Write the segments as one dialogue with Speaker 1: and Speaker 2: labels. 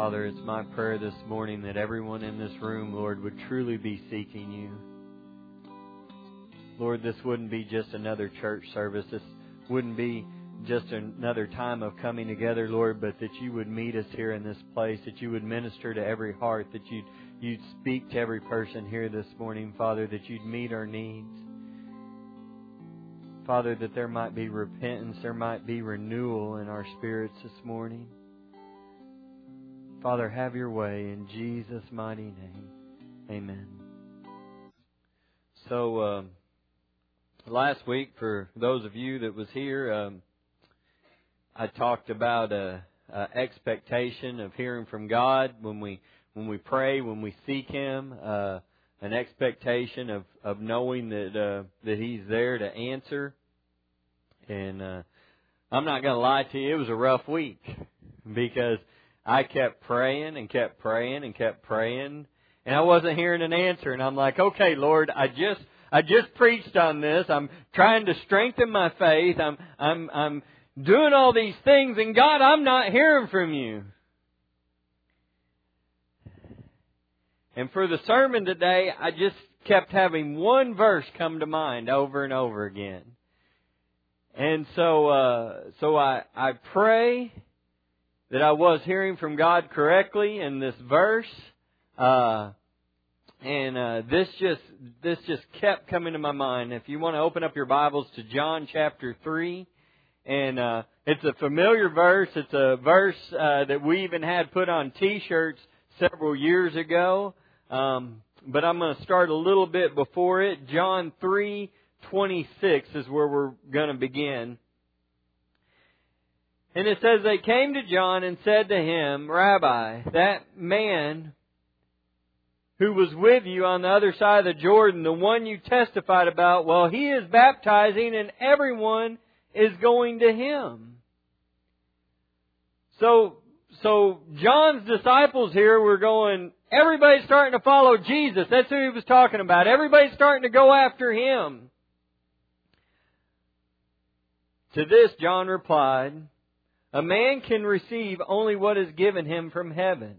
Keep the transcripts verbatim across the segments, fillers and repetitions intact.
Speaker 1: Father, it's my prayer this morning that everyone in this room, Lord, would truly be seeking You. Lord, this wouldn't be just another church service. This wouldn't be just another time of coming together, Lord, but that You would meet us here in this place, that You would minister to every heart, that You'd, you'd speak to every person here this morning, Father, that You'd meet our needs. Father, that there might be repentance, there might be renewal in our spirits this morning. Father, have Your way in Jesus' mighty name. Amen. So, um, last week, for those of you that was here, um, I talked about a, a expectation of hearing from God when we when we pray, when we seek Him. Uh, an expectation of, of knowing that uh, that He's there to answer. And uh, I'm not going to lie to you, it was a rough week because I kept praying and kept praying and kept praying, and I wasn't hearing an answer. And I'm like, okay, Lord, I just I just preached on this. I'm trying to strengthen my faith. I'm I'm I'm doing all these things, and God, I'm not hearing from You. And for the sermon today, I just kept having one verse come to mind over and over again. And so, uh, so I, I pray that I was hearing from God correctly in this verse. Uh, and, uh, this just, this just kept coming to my mind. If you want to open up your Bibles to John chapter three, and, uh, it's a familiar verse. It's a verse, uh, that we even had put on t-shirts several years ago. Um, but I'm going to start a little bit before it. John three twenty-six is where we're going to begin. And it says, they came to John and said to him, Rabbi, that man who was with you on the other side of the Jordan, the one you testified about, well, he is baptizing and everyone is going to him. So, so John's disciples here were going, everybody's starting to follow Jesus. That's who he was talking about. Everybody's starting to go after Him. To this, John replied, a man can receive only what is given him from heaven.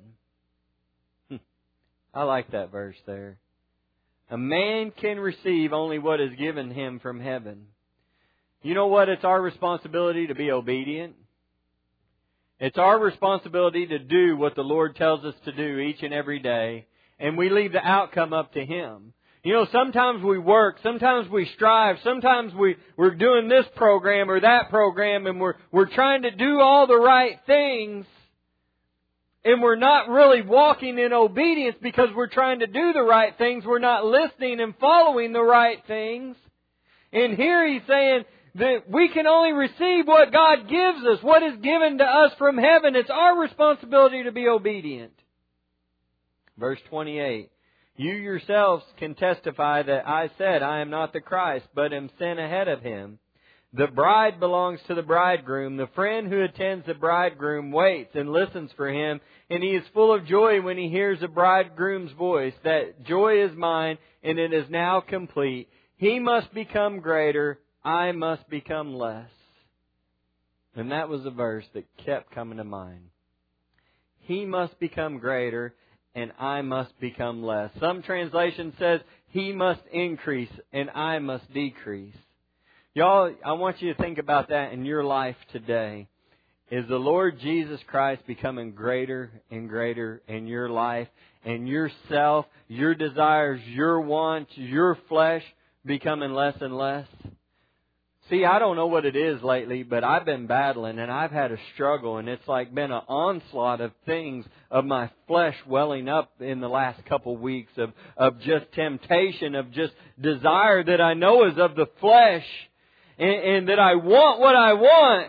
Speaker 1: I like that verse there. A man can receive only what is given him from heaven. You know what? It's our responsibility to be obedient. It's our responsibility to do what the Lord tells us to do each and every day. And we leave the outcome up to Him. You know, sometimes we work, sometimes we strive, sometimes we, we're doing this program or that program, and we're, we're trying to do all the right things, and we're not really walking in obedience because we're trying to do the right things. We're not listening and following the right things. And here He's saying that we can only receive what God gives us, what is given to us from heaven. It's our responsibility to be obedient. Verse twenty-eight. You yourselves can testify that I said I am not the Christ, but am sent ahead of Him. The bride belongs to the bridegroom. The friend who attends the bridegroom waits and listens for him, and he is full of joy when he hears the bridegroom's voice. That joy is mine, and it is now complete. He must become greater. I must become less. And that was a verse that kept coming to mind. He must become greater, and I must become less. Some translation says, He must increase, and I must decrease. Y'all, I want you to think about that in your life today. Is the Lord Jesus Christ becoming greater and greater in your life, and yourself, your desires, your wants, your flesh becoming less and less? See, I don't know what it is lately, but I've been battling and I've had a struggle, and it's like been an onslaught of things of my flesh welling up in the last couple weeks of, of just temptation, of just desire that I know is of the flesh, and, and that I want what I want.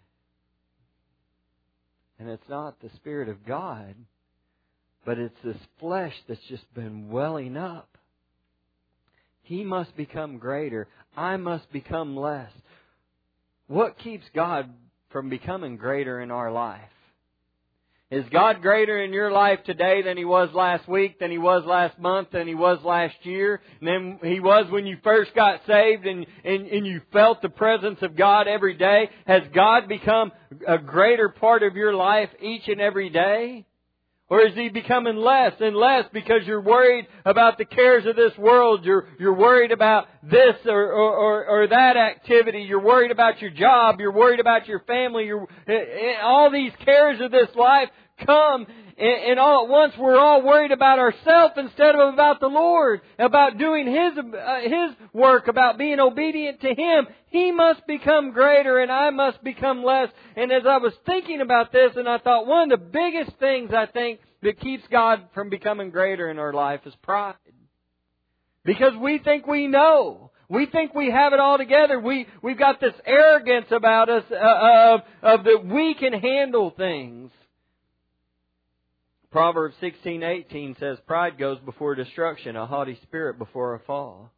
Speaker 1: And it's not the Spirit of God, but it's this flesh that's just been welling up. He must become greater. I must become less. What keeps God from becoming greater in our life? Is God greater in your life today than He was last week, than He was last month, than He was last year, than He was when you first got saved and, and, and you felt the presence of God every day? Has God become a greater part of your life each and every day? Or is He becoming less and less because you're worried about the cares of this world? You're, you're worried about this or, or, or, or that activity. You're worried about your job. You're worried about your family. You're, all these cares of this life come, and, and all at once we're all worried about ourselves instead of about the Lord, about doing His, uh, His work, about being obedient to Him. He must become greater and I must become less. And as I was thinking about this, and I thought one of the biggest things I think that keeps God from becoming greater in our life is pride. Because we think we know. We think we have it all together. We, we've got this arrogance about us uh, of, of that we can handle things. Proverbs sixteen eighteen says, pride goes before destruction, a haughty spirit before a fall.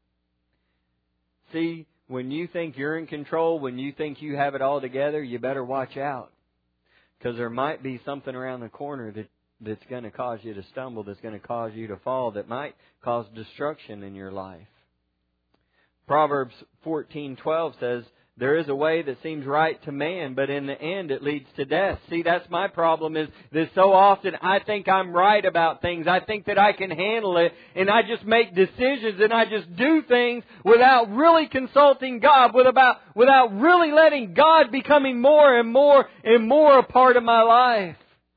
Speaker 1: See, when you think you're in control, when you think you have it all together, you better watch out. Because there might be something around the corner that, that's going to cause you to stumble, that's going to cause you to fall, that might cause destruction in your life. Proverbs fourteen twelve says, there is a way that seems right to man, but in the end it leads to death. See, that's my problem, is that so often I think I'm right about things. I think that I can handle it, and I just make decisions, and I just do things without really consulting God, with about, without really letting God becoming more and more and more a part of my life.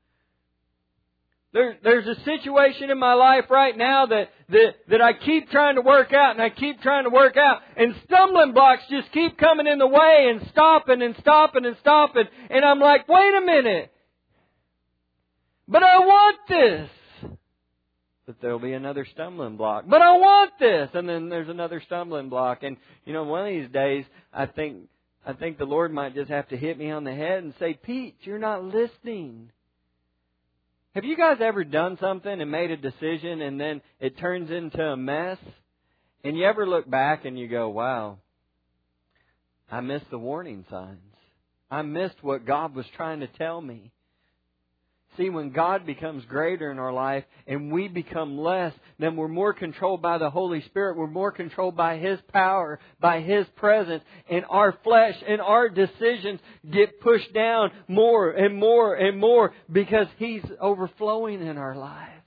Speaker 1: There, there's a situation in my life right now that, that, that I keep trying to work out and I keep trying to work out, and stumbling blocks just keep coming in the way and stopping and stopping and stopping. And I'm like, wait a minute. But I want this. But there'll be another stumbling block. But I want this. And then there's another stumbling block. And, you know, one of these days, I think, I think the Lord might just have to hit me on the head and say, Pete, you're not listening. Have you guys ever done something and made a decision and then it turns into a mess? And you ever look back and you go, wow, I missed the warning signs. I missed what God was trying to tell me. See, when God becomes greater in our life and we become less, then we're more controlled by the Holy Spirit. We're more controlled by His power, by His presence. And our flesh and our decisions get pushed down more and more and more because He's overflowing in our lives.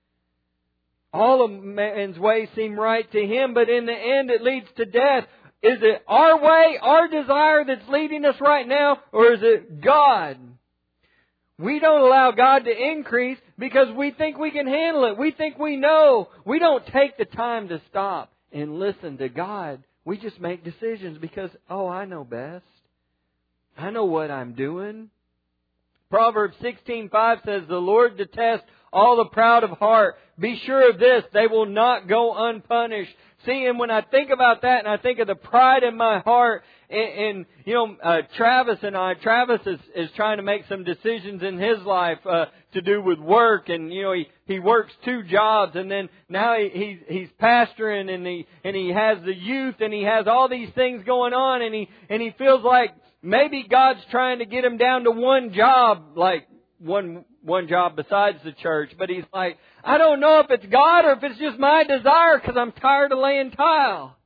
Speaker 1: All of man's ways seem right to him, but in the end it leads to death. Is it our way, our desire that's leading us right now, or is it God? We don't allow God to increase because we think we can handle it. We think we know. We don't take the time to stop and listen to God. We just make decisions because, oh, I know best. I know what I'm doing. Proverbs sixteen five says, the Lord detests all the proud of heart. Be sure of this, they will not go unpunished. See, and when I think about that and I think of the pride in my heart, and, and you know, uh, Travis and I, Travis is, is trying to make some decisions in his life uh, to do with work, and you know, he, he works two jobs, and then now he, he's, he's pastoring, and he and he has the youth, and he has all these things going on, and he and he feels like maybe God's trying to get him down to one job, like one one job besides the church, but he's like, I don't know if it's God or if it's just my desire because I'm tired of laying tile.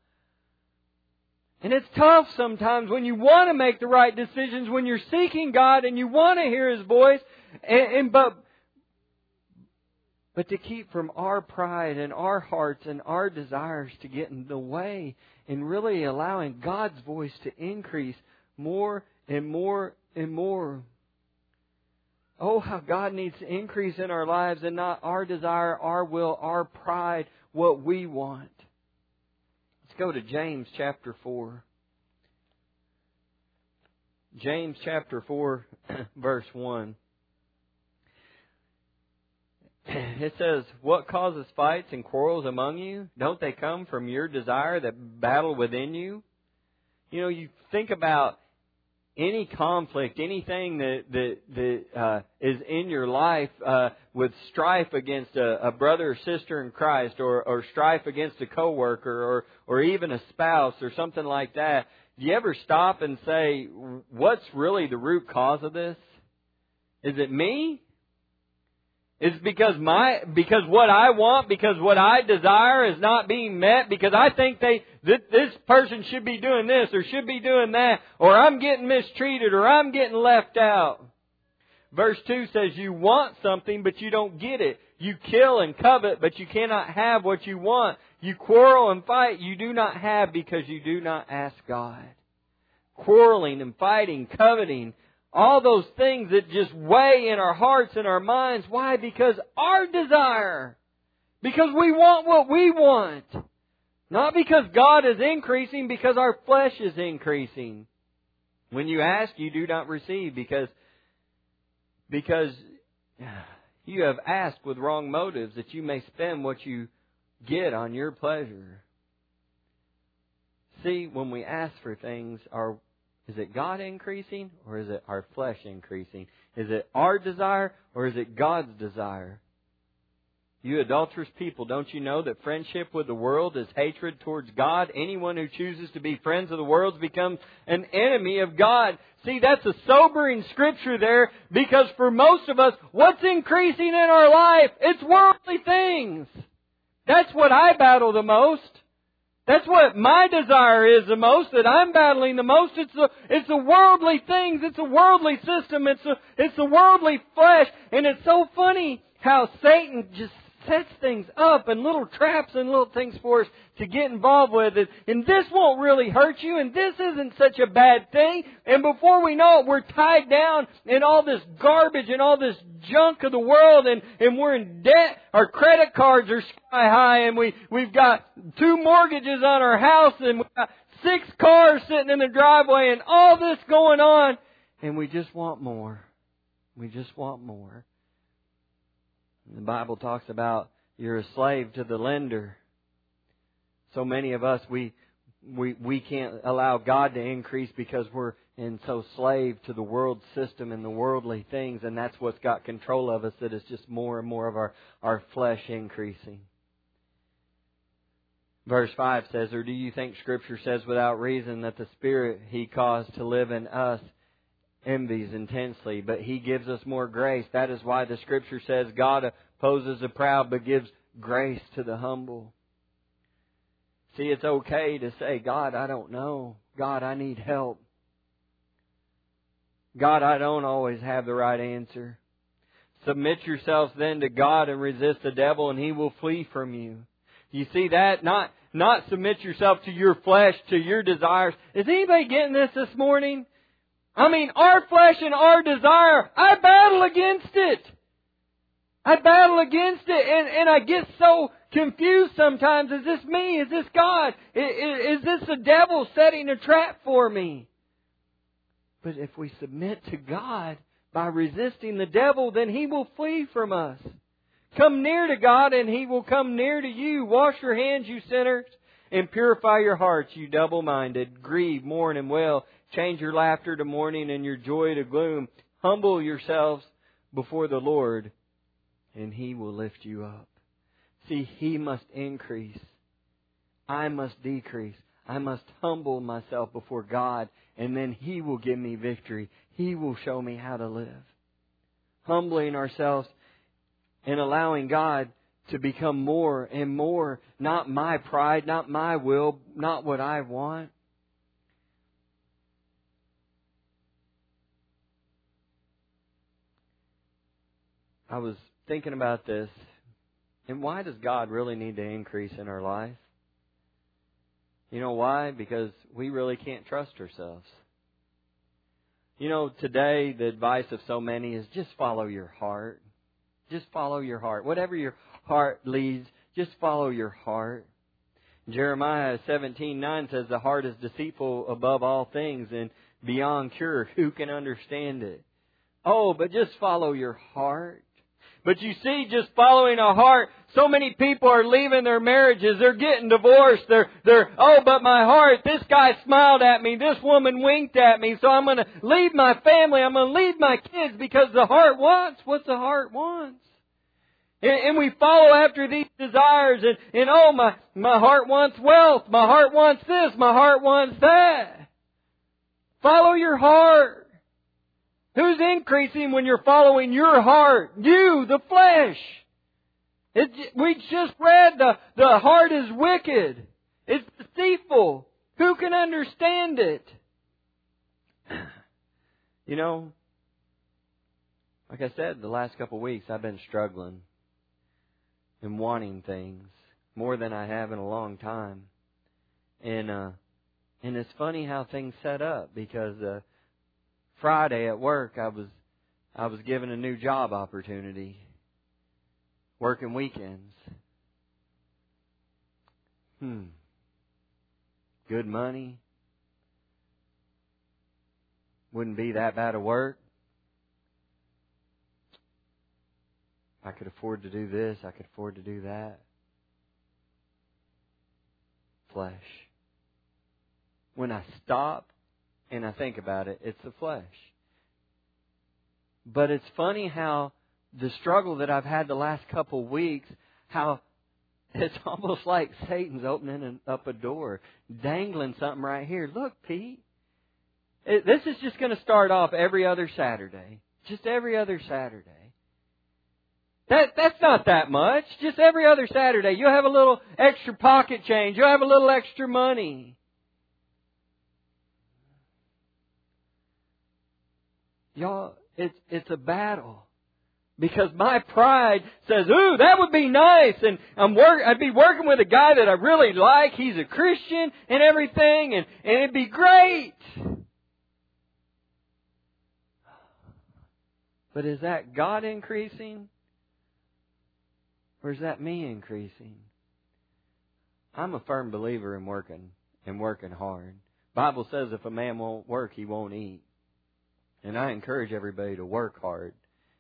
Speaker 1: And it's tough sometimes when you want to make the right decisions, when you're seeking God and you want to hear His voice, and, and but but to keep from our pride and our hearts and our desires to get in the way and really allowing God's voice to increase more and more and more. Oh, how God needs to increase in our lives and not our desire, our will, our pride, what we want. Let's go to James chapter four. James chapter four, verse one. It says, what causes fights and quarrels among you? Don't they come from your desire that battle within you? You know, you think about any conflict, anything that that, that uh, is in your life uh, with strife against a, a brother or sister in Christ, or, or strife against a coworker, or or even a spouse, or something like that. Do you ever stop and say, what's really the root cause of this? Is it me? Is it because my because what I want, because what I desire is not being met, because I think they that this person should be doing this or should be doing that, or I'm getting mistreated or I'm getting left out? verse two says you want something, but you don't get it. You kill and covet, but you cannot have what you want. You quarrel and fight, you do not have because you do not ask God. Quarreling and fighting, coveting, all those things that just weigh in our hearts and our minds. Why? Because our desire. Because we want what we want. Not because God is increasing, because our flesh is increasing. When you ask, you do not receive because, because you have asked with wrong motives that you may spend what you get on your pleasure. See, when we ask for things, are, is it God increasing or is it our flesh increasing? Is it our desire or is it God's desire? You adulterous people, don't you know that friendship with the world is hatred towards God? Anyone who chooses to be friends of the world becomes an enemy of God. See, that's a sobering scripture there, because for most of us, what's increasing in our life? It's worldly things. That's what I battle the most. That's what my desire is the most, that I'm battling the most. It's the, it's the worldly things. It's a worldly system. It's a, it's the worldly flesh. And it's so funny how Satan just sets things up and little traps and little things for us to get involved with it. And this won't really hurt you, and this isn't such a bad thing. And before we know it, we're tied down in all this garbage and all this junk of the world, and, and we're in debt. Our credit cards are sky high, and we, we've got two mortgages on our house, and we've got six cars sitting in the driveway, and all this going on. And we just want more. We just want more. The Bible talks about you're a slave to the lender. So many of us, we we we can't allow God to increase because we're in so slave to the world system and the worldly things, and that's what's got control of us, that it's just more and more of our, our flesh increasing. Verse five says, or do you think Scripture says without reason that the Spirit He caused to live in us envies intensely, but He gives us more grace? That is why the Scripture says God opposes the proud but gives grace to the humble. See, it's okay to say, God, I don't know. God, I need help. God, I don't always have the right answer. Submit yourselves then to God and resist the devil, and he will flee from you. You see that? Not, not submit yourself to your flesh, to your desires. Is anybody getting this this morning? I mean, our flesh and our desire, I battle against it. I battle against it, and, and I get so confused sometimes. Is this me? Is this God? Is, is this the devil setting a trap for me? But if we submit to God by resisting the devil, then He will flee from us. Come near to God, and He will come near to you. Wash your hands, you sinners, and purify your hearts, you double-minded. Grieve, mourn, and wail. Change your laughter to mourning and your joy to gloom. Humble yourselves before the Lord, and He will lift you up. See, He must increase. I must decrease. I must humble myself before God, and then He will give me victory. He will show me how to live. Humbling ourselves and allowing God to become more and more, not my pride, not my will, not what I want. I was thinking about this, and why does God really need to increase in our life? You know why? Because we really can't trust ourselves. You know, today the advice of so many is just follow your heart. Just follow your heart. Whatever your heart leads, just follow your heart. Jeremiah seventeen nine says the heart is deceitful above all things and beyond cure. Who can understand it? Oh, but just follow your heart. But you see, just following a heart, so many people are leaving their marriages. They're getting divorced. They're, they're, oh, but my heart, this guy smiled at me. This woman winked at me. So I'm going to leave my family. I'm going to leave my kids because the heart wants what the heart wants. And, and we follow after these desires. And, and oh, my, my heart wants wealth. My heart wants this. My heart wants that. Follow your heart. Who's increasing when you're following your heart? You, the flesh. It, we just read the, the heart is wicked. It's deceitful. Who can understand it? You know, Like I said, the last couple of weeks I've been struggling and wanting things more than I have in a long time. And uh, and it's funny how things set up, because uh, Friday at work I was I was given a new job opportunity, working weekends. Hmm. Good money. Wouldn't be that bad of work. I could afford to do this. I could afford to do that. Flesh. When I stop and I think about it, it's the flesh. But it's funny how the struggle that I've had the last couple of weeks, how it's almost like Satan's opening up a door, dangling something right here. Look, Pete, it, this is just going to start off every other Saturday. Just every other Saturday. That That's not that much. Just every other Saturday. You'll have a little extra pocket change. You'll have a little extra money. Y'all, it's, it's a battle. Because my pride says, ooh, that would be nice. And I'm work, I'd be working with a guy that I really like. He's a Christian and everything. And, and it'd be great. But is that God increasing? Or is that me increasing? I'm a firm believer in working and working hard. The Bible says if a man won't work, he won't eat. And I encourage everybody to work hard.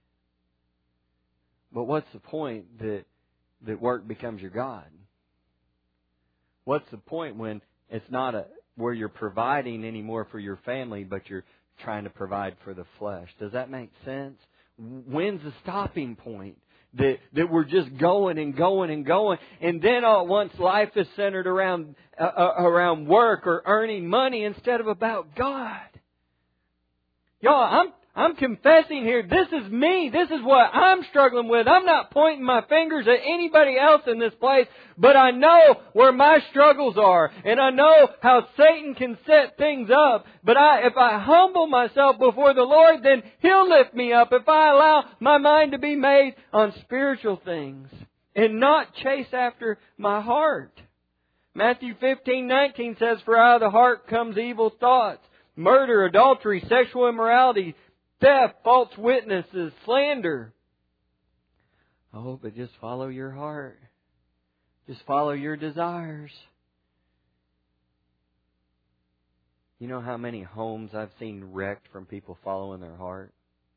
Speaker 1: But what's the point that that work becomes your God? What's the point when it's not a where you're providing anymore for your family, but you're trying to provide for the flesh? Does that make sense? When's the stopping point? That that we're just going and going and going, and then all at once life is centered around uh, around work or earning money instead of about God. Y'all, I'm I'm confessing here, this is me. This is what I'm struggling with. I'm not pointing my fingers at anybody else in this place, but I know where my struggles are. And I know how Satan can set things up. But I, if I humble myself before the Lord, then He'll lift me up. If I allow my mind to be made on spiritual things and not chase after my heart. Matthew fifteen nineteen says, for out of the heart comes evil thoughts, murder, adultery, sexual immorality, theft, false witnesses, slander. Oh, but just follow your heart. Just follow your desires. You know how many homes I've seen wrecked from people following their heart?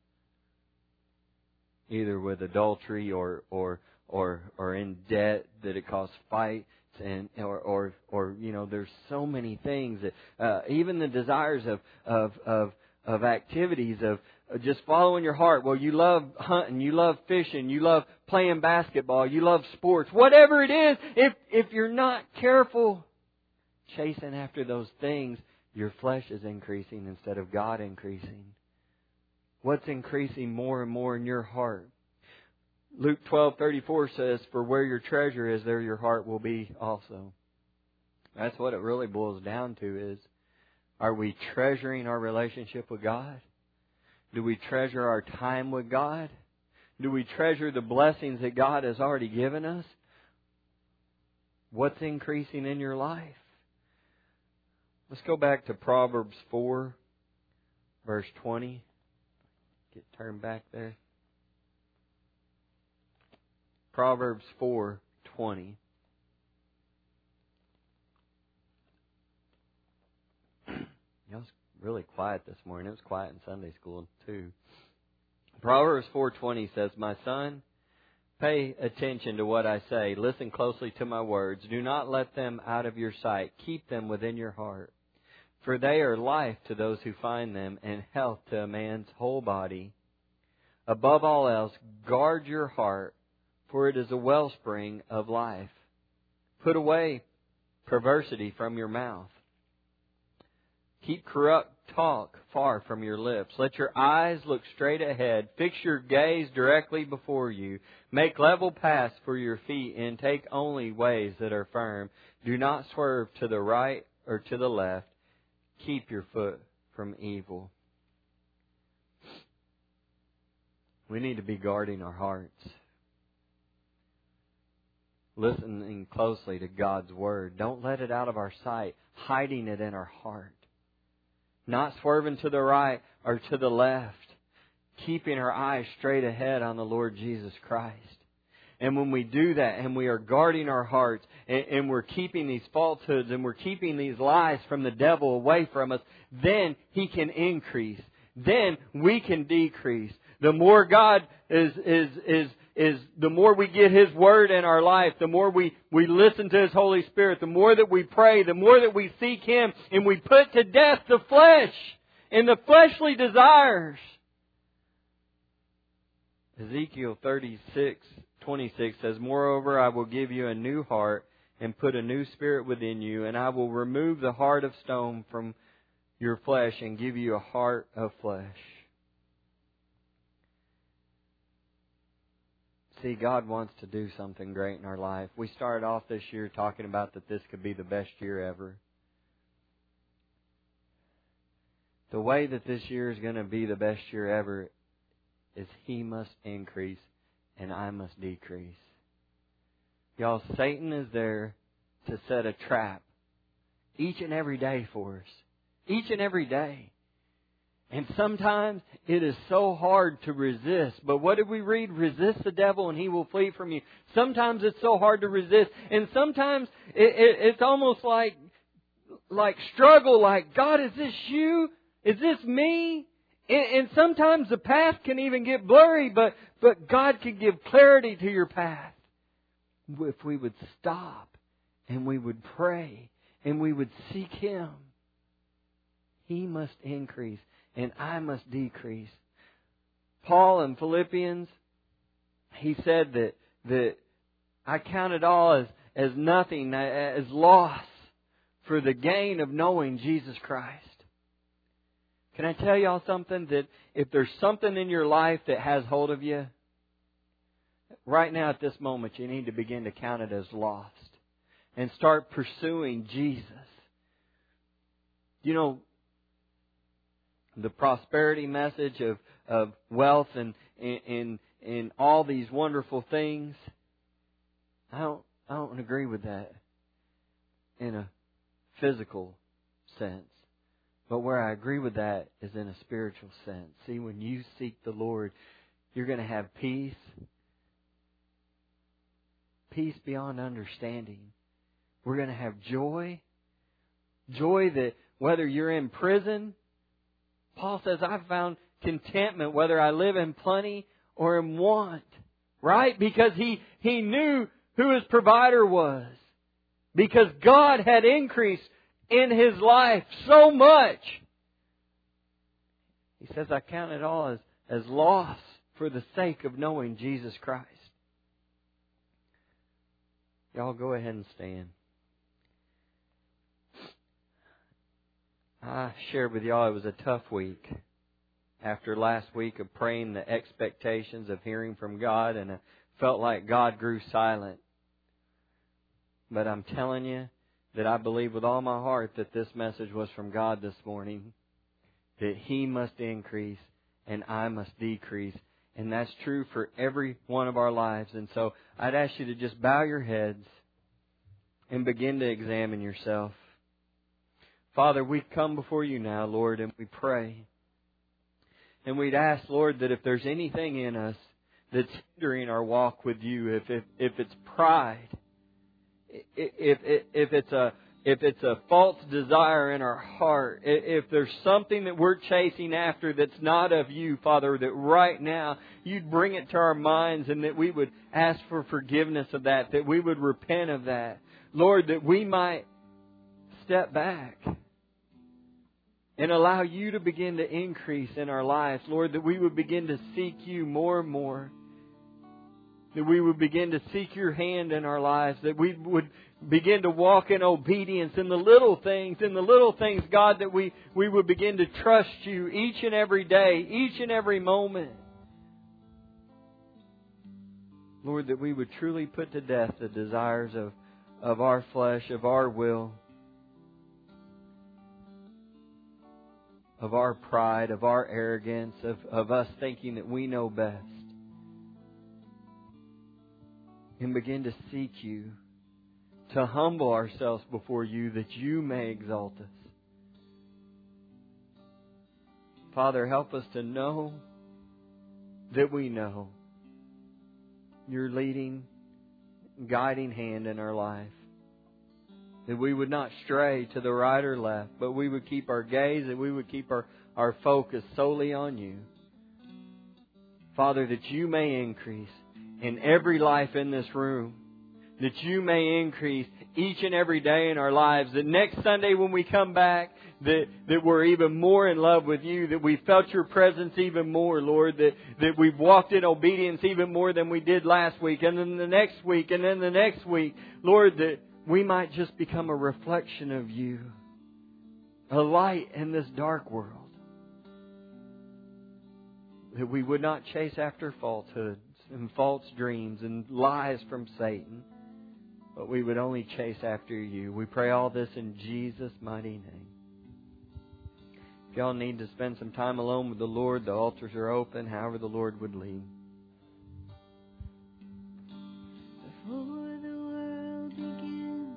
Speaker 1: Either with adultery or or or, or in debt that it caused fights. And or, or or you know, there's so many things that uh, even the desires of of of of activities of just following your heart. Well, you love hunting, you love fishing, you love playing basketball, you love sports, whatever it is. If if you're not careful chasing after those things, your flesh is increasing instead of God increasing. What's increasing more and more in your heart? Luke twelve thirty-four says, for where your treasure is, there your heart will be also. That's what it really boils down to is, are we treasuring our relationship with God? Do we treasure our time with God? Do we treasure the blessings that God has already given us? What's increasing in your life? Let's go back to Proverbs four, verse twenty. Get turned back there. Proverbs four twenty. It was really quiet this morning. It was quiet in Sunday school too. Proverbs four twenty says, my son, pay attention to what I say. Listen closely to my words. Do not let them out of your sight. Keep them within your heart. For they are life to those who find them and health to a man's whole body. Above all else, guard your heart, for it is a wellspring of life. Put away perversity from your mouth. Keep corrupt talk far from your lips. Let your eyes look straight ahead. Fix your gaze directly before you. Make level paths for your feet and take only ways that are firm. Do not swerve to the right or to the left. Keep your foot from evil. We need to be guarding our hearts. Listening closely to God's Word. Don't let it out of our sight. Hiding it in our heart. Not swerving to the right or to the left. Keeping our eyes straight ahead on the Lord Jesus Christ. And when we do that and we are guarding our hearts and, and we're keeping these falsehoods and we're keeping these lies from the devil away from us, then He can increase. Then we can decrease. The more God is, is, is, is, the more we get His Word in our life, the more we, we listen to His Holy Spirit, the more that we pray, the more that we seek Him, and we put to death the flesh and the fleshly desires. Ezekiel thirty-six twenty-six says, "Moreover, I will give you a new heart and put a new spirit within you, and I will remove the heart of stone from your flesh and give you a heart of flesh." See, God wants to do something great in our life. We started off this year talking about that this could be the best year ever. The way that this year is going to be the best year ever is He must increase and I must decrease. Y'all, Satan is there to set a trap each and every day for us. Each and every day. And sometimes it is so hard to resist. But what did we read? Resist the devil and he will flee from you. Sometimes it's so hard to resist. And sometimes it, it, it's almost like, like struggle, like, God, is this you? Is this me? And, and sometimes the path can even get blurry, but, but God can give clarity to your path. If we would stop and we would pray and we would seek Him. He must increase and I must decrease. Paul in Philippians, he said that, that I count it all as, as nothing, as loss for the gain of knowing Jesus Christ. Can I tell y'all something? That if there's something in your life that has hold of you, right now at this moment you need to begin to count it as lost. And start pursuing Jesus. You know, the prosperity message of, of wealth and, and, and all these wonderful things, I don't, I don't agree with that in a physical sense. But where I agree with that is in a spiritual sense. See, when you seek the Lord, you're going to have peace. Peace beyond understanding. We're going to have joy. Joy that whether you're in prison, Paul says, I've found contentment whether I live in plenty or in want. Right? Because he, he knew who his provider was. Because God had increased in his life so much. He says, I count it all as, as loss for the sake of knowing Jesus Christ. Y'all go ahead and stand. I shared with y'all it was a tough week. After last week of praying the expectations of hearing from God, and I felt like God grew silent. But I'm telling you that I believe with all my heart that this message was from God this morning. That He must increase and I must decrease. And that's true for every one of our lives. And so I'd ask you to just bow your heads and begin to examine yourself. Father, we come before You now, Lord, and we pray. And we'd ask, Lord, that if there's anything in us that's hindering our walk with You, if if, if it's pride, if, if if it's a if it's a false desire in our heart, if there's something that we're chasing after that's not of You, Father, that right now You'd bring it to our minds and that we would ask for forgiveness of that, that we would repent of that. Lord, that we might step back and allow You to begin to increase in our lives. Lord, that we would begin to seek You more and more. That we would begin to seek Your hand in our lives. That we would begin to walk in obedience in the little things, in the little things, God, that we, we would begin to trust You each and every day, each and every moment. Lord, that we would truly put to death the desires of, of our flesh, of our will, of our pride, of our arrogance, of, of us thinking that we know best. and begin to seek You, to humble ourselves before You that You may exalt us. Father, help us to know that we know Your leading, guiding hand in our life. That we would not stray to the right or left, but we would keep our gaze, that we would keep our, our focus solely on You. Father, that You may increase in every life in this room. That You may increase each and every day in our lives. That next Sunday when we come back, that, that we're even more in love with You. That we felt Your presence even more, Lord. That, that we've walked in obedience even more than we did last week. And then the next week, and then the next week. Lord, that we might just become a reflection of You. A light in this dark world. That we would not chase after falsehoods and false dreams and lies from Satan, but we would only chase after You. We pray all this in Jesus' mighty name. If y'all need to spend some time alone with the Lord, the altars are open, however the Lord would lead.
Speaker 2: Before the world began,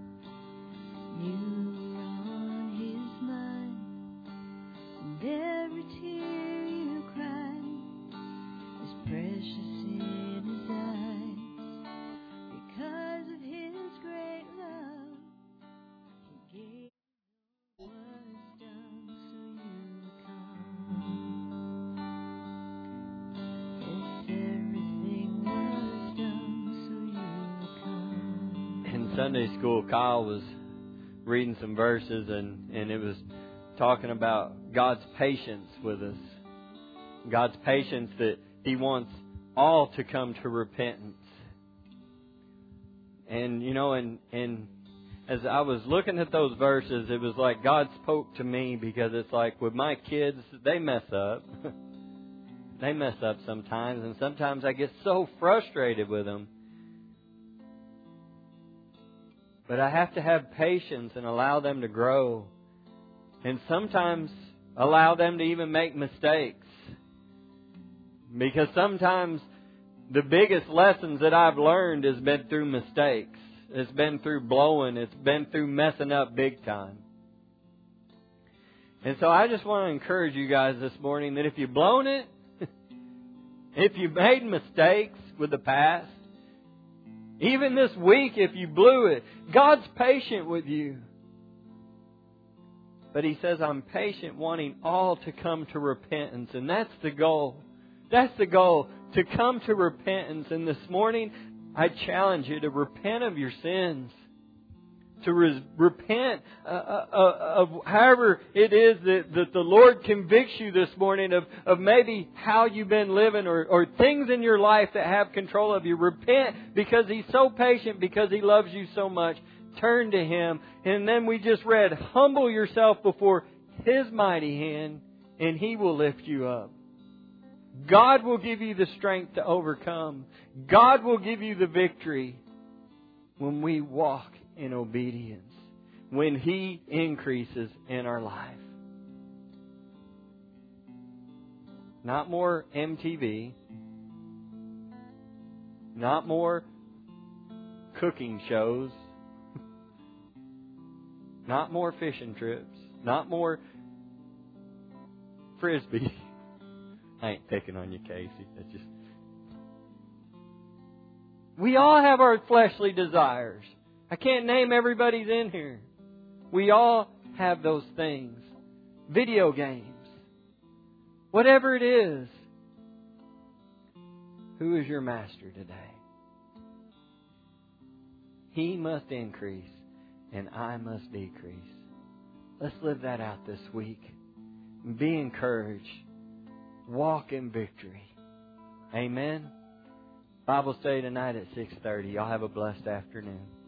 Speaker 2: You were on His mind, and every tear You cried was precious in His eyes. Because of His great love, He gave what was done so You would come. Yes, everything was done so You would come.
Speaker 1: In Sunday school, Kyle was reading some verses and, and it was talking about God's patience with us. God's patience that He wants all to come to repentance. And, you know, and, and as I was looking at those verses, it was like God spoke to me, because it's like with my kids, they mess up. They mess up sometimes, and sometimes I get so frustrated with them. But I have to have patience and allow them to grow. And sometimes allow them to even make mistakes. Because sometimes the biggest lessons that I've learned has been through mistakes. It's been through blowing. It's been through messing up big time. And so I just want to encourage you guys this morning that if you've blown it, if you've made mistakes with the past, even this week if you blew it, God's patient with you. But He says, I'm patient, wanting all to come to repentance. And that's the goal. That's the goal, to come to repentance. And this morning, I challenge you to repent of your sins. To re- repent uh, uh, of however it is that, that the Lord convicts you this morning of, of maybe how you've been living or, or things in your life that have control of you. Repent because He's so patient, because He loves you so much. Turn to Him. And then we just read, humble yourself before His mighty hand and He will lift you up. God will give you the strength to overcome. God will give you the victory when we walk in obedience, when He increases in our life. Not more M T V, not more cooking shows, not more fishing trips, not more Frisbee. I ain't picking on you, Casey. That's just... We all have our fleshly desires. I can't name everybody's in here. We all have those things. Video games. Whatever it is. Who is your master today? He must increase and I must decrease. Let's live that out this week. Be encouraged. Walk in victory. Amen. Bible study tonight at six thirty. Y'all have a blessed afternoon.